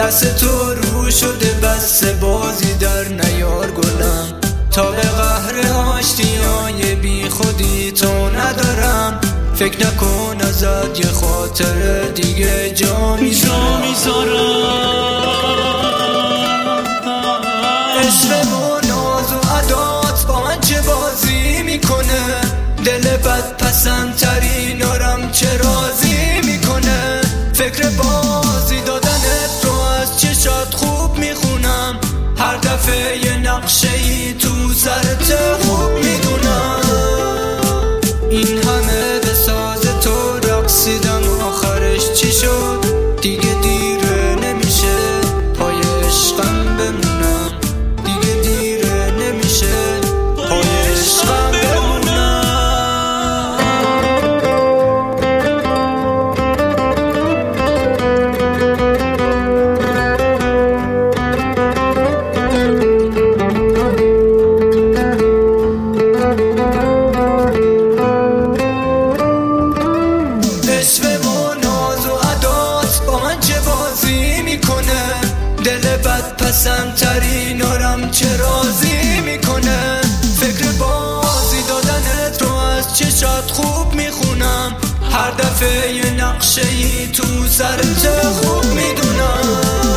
دست تو رو شده بس بازی در نیار گلم، تا به قهر آشتیای بی خودی تو ندارم. فکر نکن ازت یه خاطر دیگه جا میذارم. عشق و ناز و عدات با من چه بازی میکنه، دل بد پسندترینارم چه راضی میکنه. فکر بازی دادنت رو از چشات خوب میخونم، هر دفعه یه نقشه ای تو سرت خوب میدونم. این همه به ساز تو رقصیدم آخرش چی شد؟ دیگه دیره نمیشه پای عشقم بمونم، دیگه دیره نمیشه پای عشقم بمونم. دل بد پسندترینارم چه راضی میکنه. فکر بازی دادنت رو از چشات خوب میخونم، هر دفعه یه نقشه ای تو سرت خوب میدونم.